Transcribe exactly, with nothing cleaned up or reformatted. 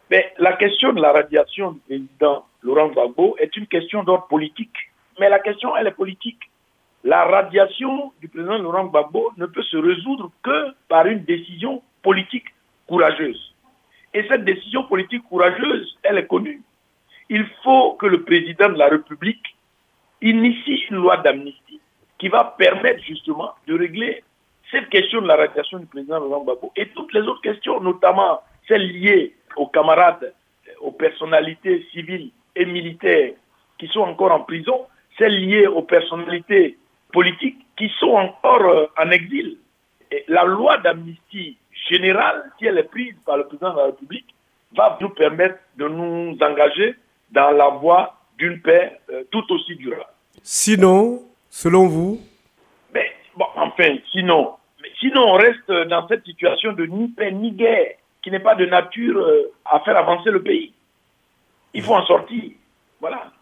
Mais la question de la radiation du président Laurent Gbagbo est une question d'ordre politique. Mais la question, elle est politique. La radiation du président Laurent Gbagbo ne peut se résoudre que par une décision politique courageuse. Et cette décision politique courageuse, elle est connue. Il faut que le président de la République initie une loi d'amnistie qui va permettre justement de régler cette question de la radiation du président Laurent Gbagbo et toutes les autres questions, notamment celles liées aux camarades, aux personnalités civiles et militaires qui sont encore en prison, celles liées aux personnalités politiques qui sont encore en exil. Et la loi d'amnistie générale, si elle est prise par le président de la République, va nous permettre de nous engager dans la voie d'une paix euh, tout aussi durable. Sinon, selon vous? Mais, bon, enfin, sinon, mais sinon, on reste dans cette situation de ni paix ni guerre, qui n'est pas de nature euh, à faire avancer le pays. Il faut en sortir. Voilà.